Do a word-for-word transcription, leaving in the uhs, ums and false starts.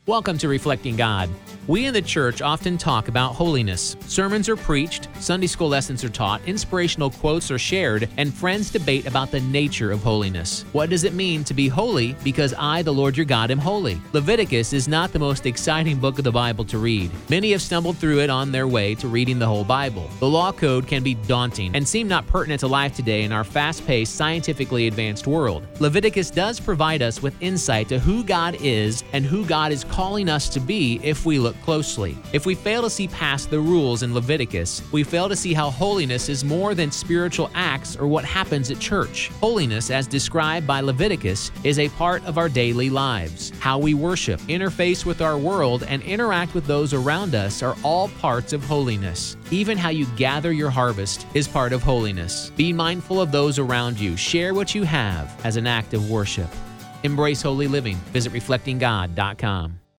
Welcome to Reflecting God. We in the church often talk about holiness. Sermons are preached, Sunday school lessons are taught, inspirational quotes are shared, and friends debate about the nature of holiness. What does it mean to be holy? Because I, the Lord your God, am holy. Leviticus is not the most exciting book of the Bible to read. Many have stumbled through it on their way to reading the whole Bible. The law code can be daunting and seem not pertinent to life today in our fast-paced, scientifically advanced world. Leviticus does provide us with insight to who God is and who God is calling us to be if we look closely. If we fail to see past the rules in Leviticus, we fail to see how holiness is more than spiritual acts or what happens at church. Holiness, as described by Leviticus, is a part of our daily lives. How we worship, interface with our world, and interact with those around us are all parts of holiness. Even how you gather your harvest is part of holiness. Be mindful of those around you. Share what you have as an act of worship. Embrace holy living. Visit reflecting god dot com.